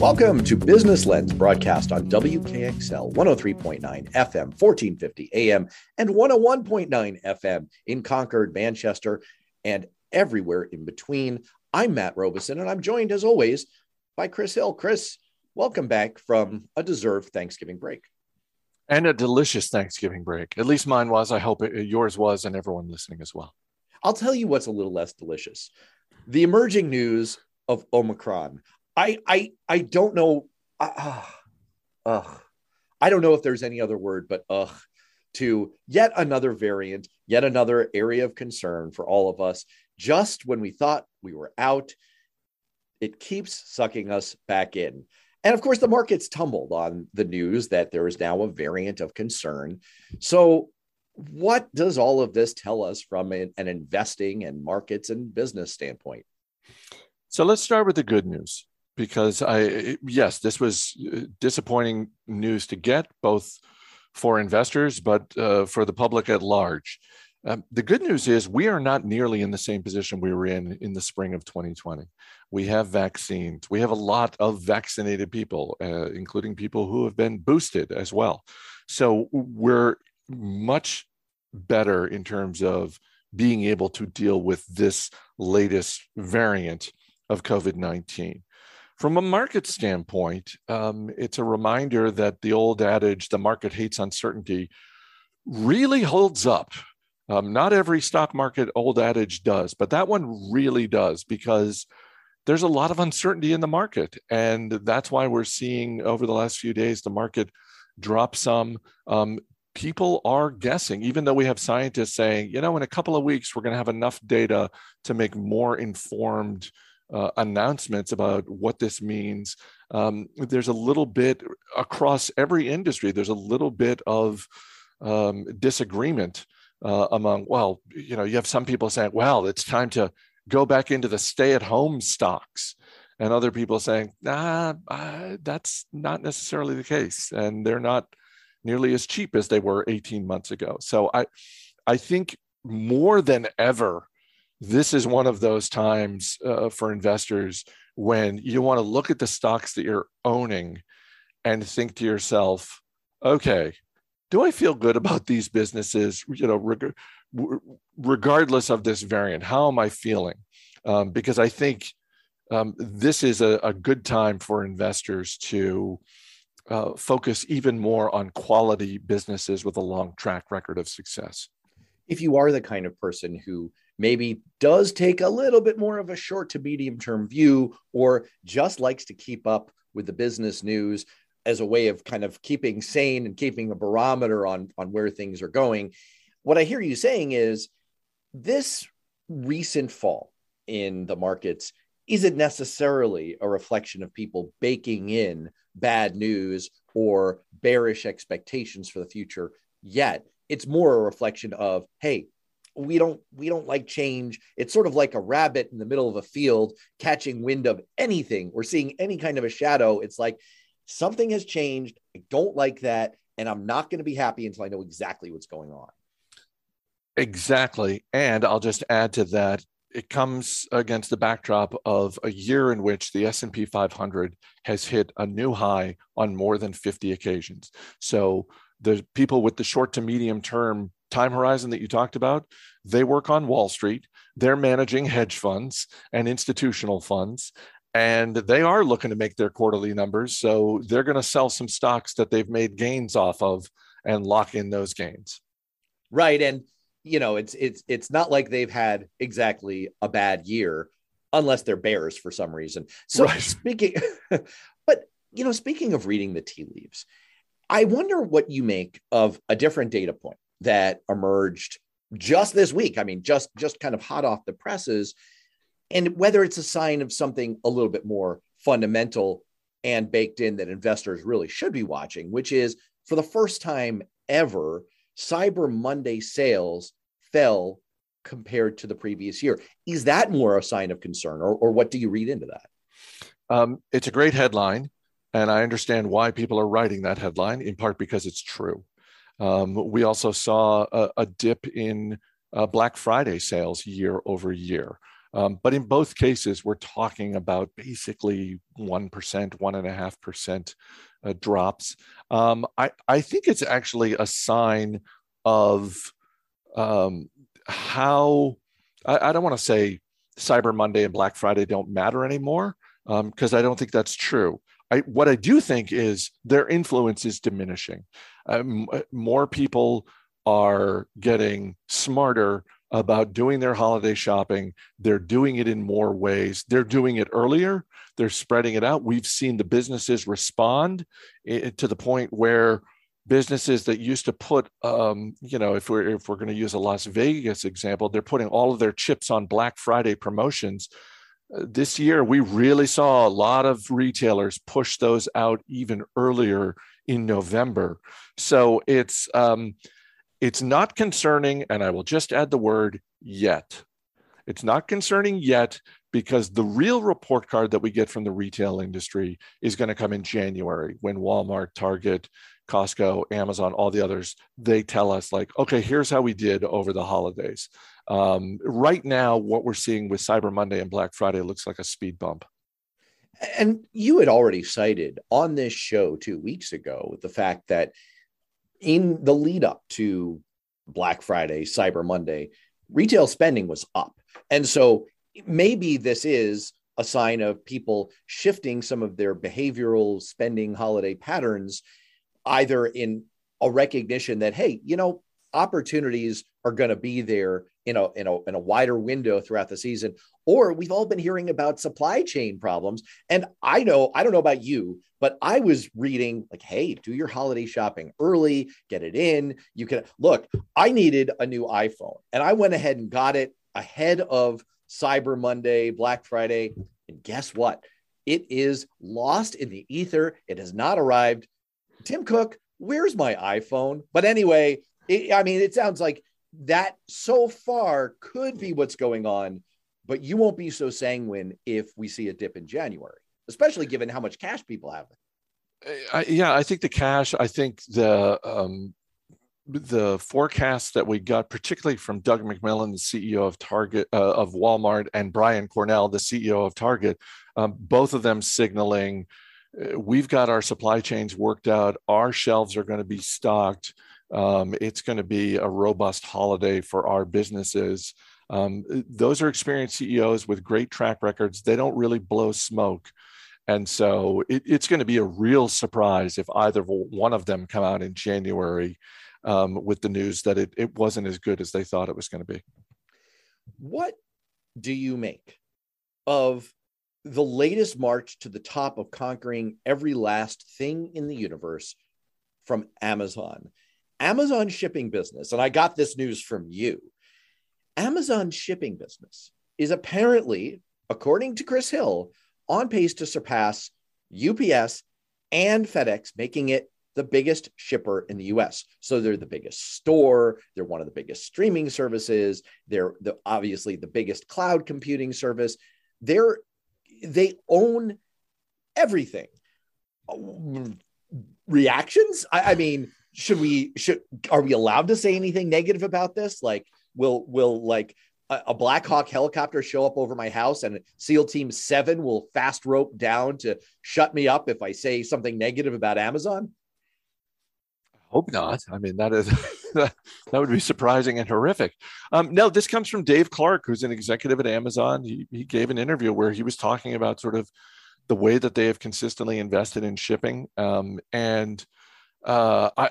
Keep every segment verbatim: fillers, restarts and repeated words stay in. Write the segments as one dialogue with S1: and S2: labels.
S1: Welcome to Business Lens, broadcast on W K X L one oh three point nine F M, fourteen fifty A M, and one oh one point nine F M in Concord, Manchester, and everywhere in between. I'm Matt Robeson, and I'm joined, as always, by Chris Hill. Chris, welcome back from a deserved Thanksgiving break.
S2: And a delicious Thanksgiving break. At least mine was. I hope it, yours was, and everyone listening as well.
S1: I'll tell you what's a little less delicious. The emerging news of Omicron. I I I don't know. Uh, uh, I don't know if there's any other word but ugh to yet another variant, yet another area of concern for all of us. Just when we thought we were out, it keeps sucking us back in. And of course, the markets tumbled on the news that there is now a variant of concern. So what does all of this tell us from an, an investing and markets and business standpoint?
S2: So let's start with the good news. Because I, yes, this was disappointing news to get, both for investors, but uh, for the public at large. Um, the good news is we are not nearly in the same position we were in in the spring of twenty twenty. We have vaccines. We have a lot of vaccinated people, uh, including people who have been boosted as well. So we're much better in terms of being able to deal with this latest variant of COVID nineteen. From a market standpoint, um, it's a reminder that the old adage, the market hates uncertainty, really holds up. Um, not every stock market old adage does, but that one really does, because there's a lot of uncertainty in the market. And that's why we're seeing over the last few days, the market drop some. Um, people are guessing, even though we have scientists saying, you know, in a couple of weeks, we're going to have enough data to make more informed Uh, announcements about what this means. Um, there's a little bit across every industry, there's a little bit of um, disagreement uh, among, well, you know, you have some people saying, well, it's time to go back into the stay-at-home stocks. And other people saying, nah, uh, that's not necessarily the case. And they're not nearly as cheap as they were eighteen months ago. So I, I think more than ever, this is one of those times uh, for investors when you want to look at the stocks that you're owning and think to yourself, okay, do I feel good about these businesses, you know, reg- regardless of this variant? How am I feeling? Um, because I think um, this is a, a good time for investors to uh, focus even more on quality businesses with a long track record of success.
S1: If you are the kind of person who maybe does take a little bit more of a short to medium term view, or just likes to keep up with the business news as a way of kind of keeping sane and keeping a barometer on, on where things are going, what I hear you saying is this recent fall in the markets isn't necessarily a reflection of people baking in bad news or bearish expectations for the future yet. It's more a reflection of, hey, we don't we don't like change. It's sort of like a rabbit in the middle of a field catching wind of anything or seeing any kind of a shadow. It's like something has changed. I don't like that. And I'm not going to be happy until I know exactly what's going on.
S2: Exactly. And I'll just add to that, it comes against the backdrop of a year in which the S and P five hundred has hit a new high on more than fifty occasions. So the people with the short to medium term time horizon that you talked about, they work on Wall Street. They're managing hedge funds and institutional funds, and they are looking to make their quarterly numbers. So they're going to sell some stocks that they've made gains off of and lock in those gains.
S1: Right. And, you know, it's, it's, it's not like they've had exactly a bad year unless they're bears for some reason. So right. speaking, but, you know, speaking of reading the tea leaves, I wonder what you make of a different data point that emerged just this week. I mean, just, just kind of hot off the presses, and whether it's a sign of something a little bit more fundamental and baked in that investors really should be watching, which is, for the first time ever, Cyber Monday sales fell compared to the previous year. Is that more a sign of concern, or, or what do you read into that?
S2: Um, it's a great headline, and I understand why people are writing that headline, in part because it's true. Um, we also saw a, a dip in uh, Black Friday sales year over year. Um, but in both cases, we're talking about basically one percent, one point five percent uh, drops. Um, I, I think it's actually a sign of um, how, I, I don't want to say Cyber Monday and Black Friday don't matter anymore, because um, I don't think that's true. I, what I do think is their influence is diminishing. Um, more people are getting smarter about doing their holiday shopping. They're doing it in more ways. They're doing it earlier. They're spreading it out. We've seen the businesses respond to the point where businesses that used to put, um, you know, if we're if we're going to use a Las Vegas example, they're putting all of their chips on Black Friday promotions. This year, we really saw a lot of retailers push those out even earlier in November. So it's um, it's not concerning, and I will just add the word yet. It's not concerning yet, because the real report card that we get from the retail industry is going to come in January, when Walmart, Target, Costco, Amazon, all the others, they tell us like, okay, here's how we did over the holidays. Um, right now, what we're seeing with Cyber Monday and Black Friday looks like a speed bump.
S1: And you had already cited on this show two weeks ago the fact that in the lead up to Black Friday, Cyber Monday, retail spending was up. And so maybe this is a sign of people shifting some of their behavioral spending holiday patterns, either in a recognition that, hey, you know, opportunities are going to be there in a, in a in a wider window throughout the season, or we've all been hearing about supply chain problems. And I know, I don't know about you, but I was reading like, hey, do your holiday shopping early, get it in. You can look, I needed a new iPhone and I went ahead and got it ahead of Cyber Monday, Black Friday. And guess what? It is lost in the ether. It has not arrived. Tim Cook, where's my iPhone? But anyway, it, I mean, it sounds like that so far could be what's going on, but you won't be so sanguine if we see a dip in January, especially given how much cash people have.
S2: I, yeah, I think the cash, I think the um, the forecasts that we got, particularly from Doug McMillon, the C E O of Target, uh, of Walmart, and Brian Cornell, the C E O of Target, um, both of them signaling uh, we've got our supply chains worked out. Our shelves are going to be stocked. Um, it's going to be a robust holiday for our businesses. Um, those are experienced C E Os with great track records. They don't really blow smoke. And so it, it's going to be a real surprise if either one of them come out in January um, with the news that it, it wasn't as good as they thought it was going to be.
S1: What do you make of the latest march to the top of conquering every last thing in the universe from Amazon? Amazon shipping business, and I got this news from you, Amazon shipping business is apparently, according to Chris Hill, on pace to surpass U P S and FedEx, making it the biggest shipper in the U S. So they're the biggest store. They're one of the biggest streaming services. They're the, obviously the biggest cloud computing service. They're, they own everything. Reactions? I, I mean, should we, should, are we allowed to say anything negative about this? Like, will, will like a, a Black Hawk helicopter show up over my house and SEAL Team seven will fast rope down to shut me up if I say something negative about Amazon?
S2: Hope not. I mean, that is that would be surprising and horrific. Um, no, this comes from Dave Clark, who's an executive at Amazon. He, he gave an interview where he was talking about sort of the way that they have consistently invested in shipping. Um, and uh, I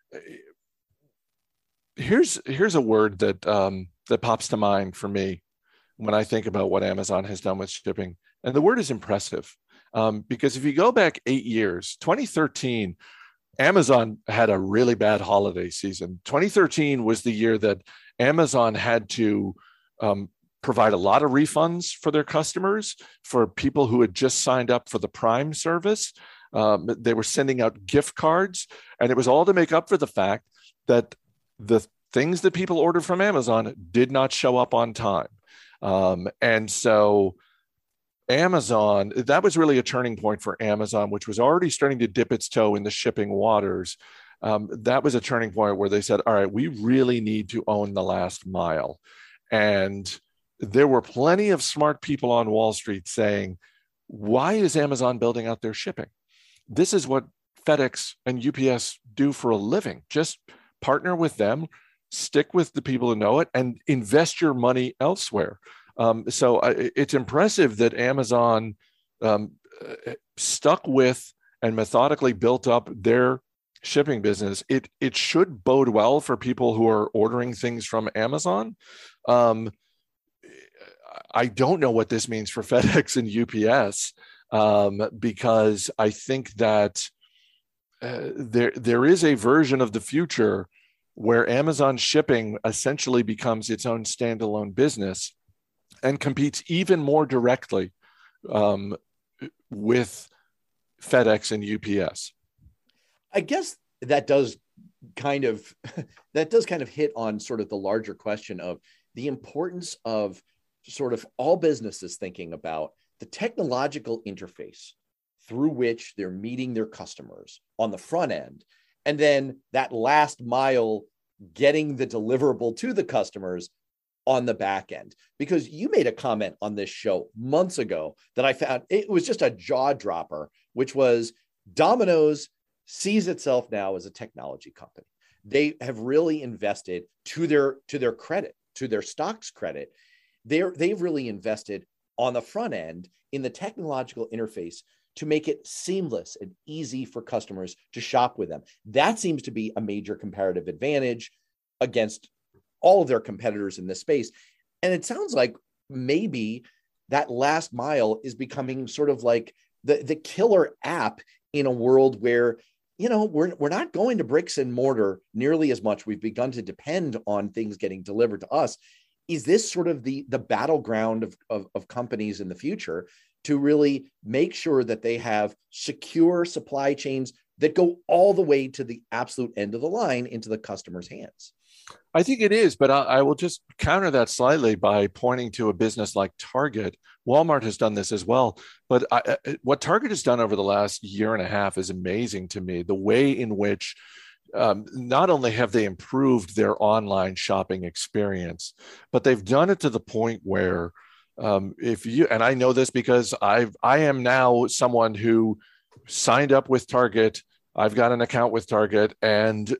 S2: here's here's a word that um, that pops to mind for me when I think about what Amazon has done with shipping, and the word is impressive. Um, because if you go back eight years, twenty thirteen. Amazon had a really bad holiday season. twenty thirteen was the year that Amazon had to um, provide a lot of refunds for their customers, for people who had just signed up for the Prime service. Um, they were sending out gift cards, and it was all to make up for the fact that the things that people ordered from Amazon did not show up on time. Um, and so Amazon, that was really a turning point for Amazon, which was already starting to dip its toe in the shipping waters. Um, that was a turning point where they said, all right, we really need to own the last mile. And there were plenty of smart people on Wall Street saying, why is Amazon building out their shipping? This is what FedEx and U P S do for a living. Just partner with them, stick with the people who know it, and invest your money elsewhere. Um, so I, it's impressive that Amazon um, stuck with and methodically built up their shipping business. It it should bode well for people who are ordering things from Amazon. Um, I don't know what this means for FedEx and U P S, um, because I think that uh, there there is a version of the future where Amazon shipping essentially becomes its own standalone business and competes even more directly um, with FedEx and U P S.
S1: I guess that does kind of that does kind of hit on sort of the larger question of the importance of sort of all businesses thinking about the technological interface through which they're meeting their customers on the front end, and then that last mile getting the deliverable to the customers on the back end. Because you made a comment on this show months ago that I found, it was just a jaw dropper, which was Domino's sees itself now as a technology company. They have really invested, to their to their credit, to their stock's credit, they're they've really invested on the front end in the technological interface to make it seamless and easy for customers to shop with them. That seems to be a major comparative advantage against all of their competitors in this space. And it sounds like maybe that last mile is becoming sort of like the, the killer app in a world where, you know, we're, we're not going to bricks and mortar nearly as much. We've begun to depend on things getting delivered to us. Is this sort of the, the battleground of, of, of companies in the future to really make sure that they have secure supply chains that go all the way to the absolute end of the line into the customer's hands?
S2: I think it is, but I, I will just counter that slightly by pointing to a business like Target. Walmart has done this as well. But I, what Target has done over the last year and a half is amazing to me. The way in which um, not only have they improved their online shopping experience, but they've done it to the point where um, if you, and I know this because I've, I am now someone who signed up with Target. I've got an account with Target, and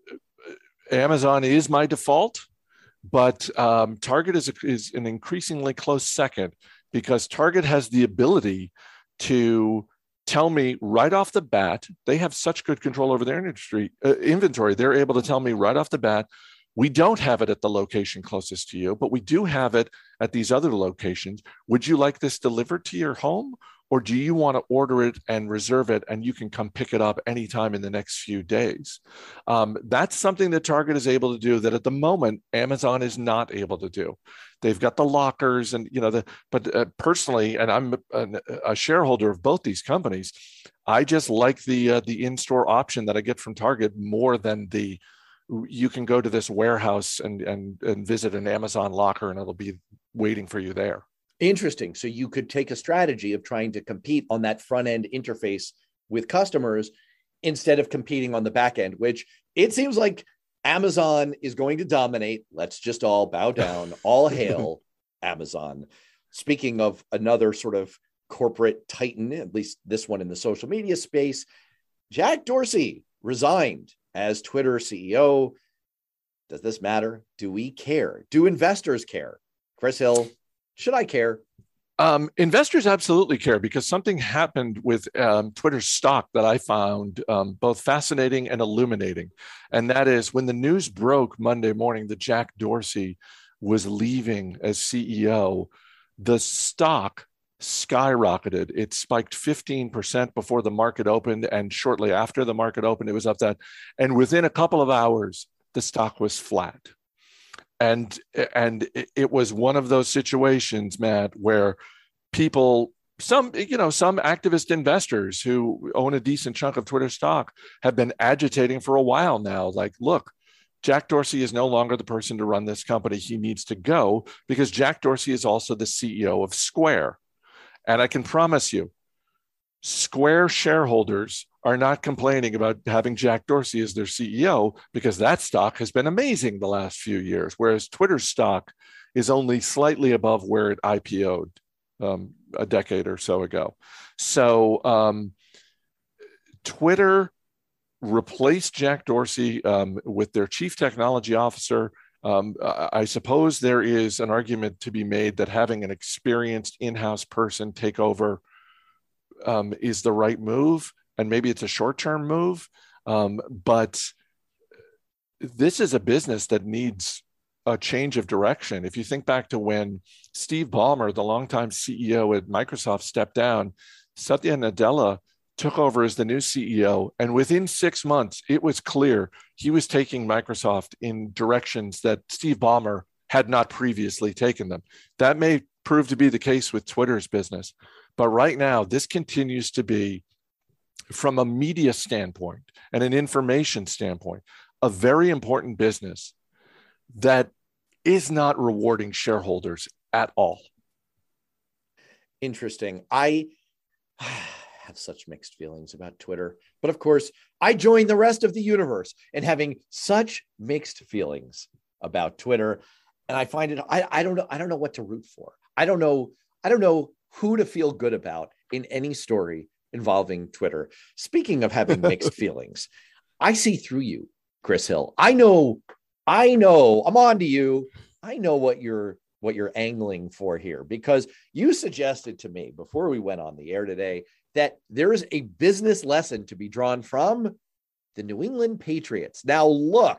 S2: Amazon is my default, but um, Target is, a, is an increasingly close second, because Target has the ability to tell me right off the bat. They have such good control over their industry uh, inventory. They're able to tell me right off the bat, we don't have it at the location closest to you, but we do have it at these other locations. Would you like this delivered to your home? Or do you want to order it and reserve it, and you can come pick it up anytime in the next few days? Um, that's something that Target is able to do that at the moment Amazon is not able to do. They've got the lockers, and you know, the but uh, personally, and I'm a, a shareholder of both these companies, I just like the uh, the in-store option that I get from Target more than the you can go to this warehouse and and and visit an Amazon locker and it'll be waiting for you there.
S1: Interesting. So you could take a strategy of trying to compete on that front end interface with customers instead of competing on the back end, which it seems like Amazon is going to dominate. Let's just all bow down. All hail Amazon. Speaking of another sort of corporate titan, at least this one in the social media space, Jack Dorsey resigned as Twitter C E O. Does this matter? Do we care? Do investors care? Chris Hill, should I care?
S2: Um, investors absolutely care, because something happened with um, Twitter's stock that I found um, both fascinating and illuminating. And that is, when the news broke Monday morning that Jack Dorsey was leaving as C E O, the stock skyrocketed. It spiked fifteen percent before the market opened, and shortly after the market opened, it was up that. And within a couple of hours, the stock was flat. And, and it was one of those situations, Matt, where people, some, you know, some activist investors who own a decent chunk of Twitter stock have been agitating for a while now. Like, look, Jack Dorsey is no longer the person to run this company. He needs to go, because Jack Dorsey is also the C E O of Square. And I can promise you, Square shareholders are not complaining about having Jack Dorsey as their C E O, because that stock has been amazing the last few years, whereas Twitter's stock is only slightly above where it I P O'd um, a decade or so ago. So um, Twitter replaced Jack Dorsey um, with their chief technology officer. Um, I suppose there is an argument to be made that having an experienced in-house person take over um, is the right move, and maybe it's a short-term move. Um, but this is a business that needs a change of direction. If you think back to when Steve Ballmer, the longtime C E O at Microsoft, stepped down, Satya Nadella took over as the new C E O. And within six months, it was clear he was taking Microsoft in directions that Steve Ballmer had not previously taken them. That may prove to be the case with Twitter's business. But right now, this continues to be, from a media standpoint and an information standpoint, a very important business that is not rewarding shareholders at all.
S1: Interesting. I have such mixed feelings about Twitter, but of course, I join the rest of the universe in having such mixed feelings about Twitter. And I find it, I, I don't know, I don't know what to root for. I don't know, I don't know who to feel good about in any story involving Twitter. Speaking of having mixed feelings, I see through you, Chris Hill. I know, I know, I'm on to you. I know what you're, what you're angling for here, because you suggested to me before we went on the air today that there is a business lesson to be drawn from the New England Patriots. Now, look,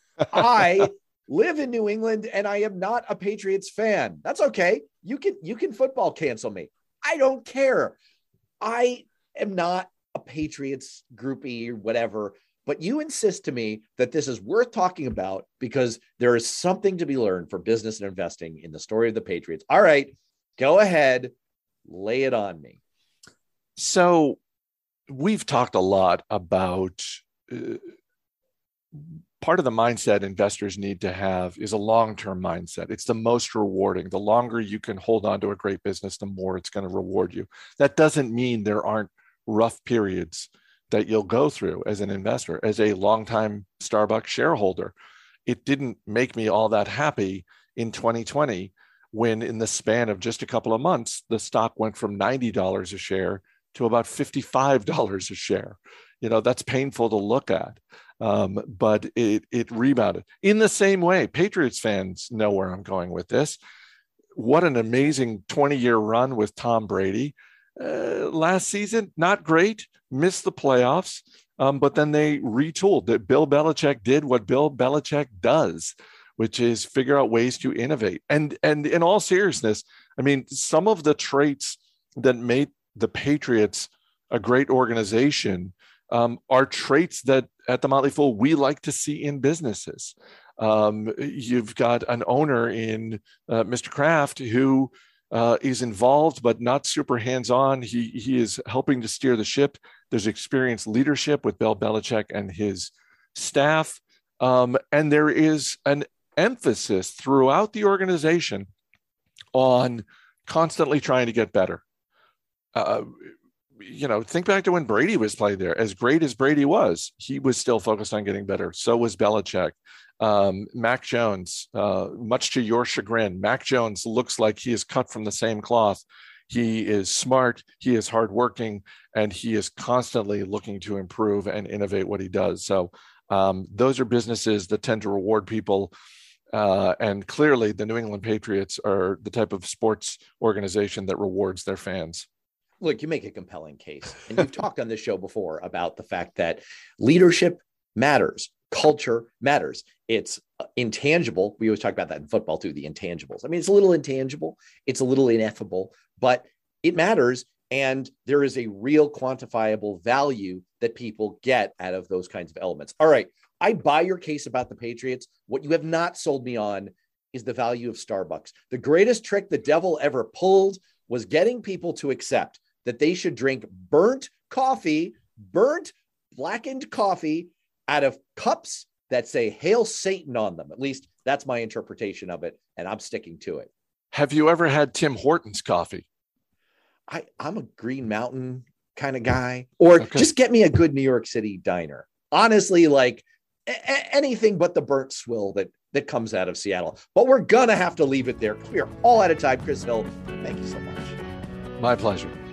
S1: I live in New England and I am not a Patriots fan. That's okay. You can, you can football cancel me. I don't care. I am not a Patriots groupie or whatever, but you insist to me that this is worth talking about because there is something to be learned for business and investing in the story of the Patriots. All right, go ahead, lay it on me.
S2: So we've talked a lot about uh, part of the mindset investors need to have is a long-term mindset. It's the most rewarding. The longer you can hold on to a great business, the more it's going to reward you. That doesn't mean there aren't rough periods that you'll go through as an investor. As a longtime Starbucks shareholder, it didn't make me all that happy in twenty twenty when in the span of just a couple of months, the stock went from ninety dollars a share to about fifty-five dollars a share. You know, that's painful to look at, um, but it, it rebounded. In the same way, Patriots fans know where I'm going with this. What an amazing twenty-year run with Tom Brady. Uh, last season, not great, missed the playoffs, um, but then they retooled. That Bill Belichick did what Bill Belichick does, which is figure out ways to innovate. And, and in all seriousness, I mean, some of the traits that made the Patriots a great organization um, are traits that at the Motley Fool we like to see in businesses. Um, you've got an owner in uh, Mister Kraft who uh, is involved but not super hands-on. He he is helping to steer the ship. There's experienced leadership with Bill Belichick and his staff, um, and there is an emphasis throughout the organization on constantly trying to get better. Uh, you know, think back to when Brady was playing there. As great as Brady was, he was still focused on getting better. So was Belichick. Um, Mac Jones, uh, much to your chagrin, Mac Jones looks like he is cut from the same cloth. He is smart, he is hardworking, and he is constantly looking to improve and innovate what he does. So um, those are businesses that tend to reward people. Uh, and clearly the New England Patriots are the type of sports organization that rewards their fans.
S1: Look, you make a compelling case. And you've talked on this show before about the fact that leadership matters. Culture matters. It's intangible. We always talk about that in football too, the intangibles. I mean, it's a little intangible. It's a little ineffable, but it matters. And there is a real quantifiable value that people get out of those kinds of elements. All right. I buy your case about the Patriots. What you have not sold me on is the value of Starbucks. The greatest trick the devil ever pulled was getting people to accept that they should drink burnt coffee, burnt blackened coffee out of cups that say Hail Satan on them. At least that's my interpretation of it, and I'm sticking to it.
S2: Have you ever had Tim Hortons coffee?
S1: I, I'm a Green Mountain kind of guy, or okay. Just get me a good New York City diner. Honestly, like a- anything but the burnt swill that that comes out of Seattle. But we're going to have to leave it there. We are all out of time. Chris Hill, thank you so much.
S2: My pleasure.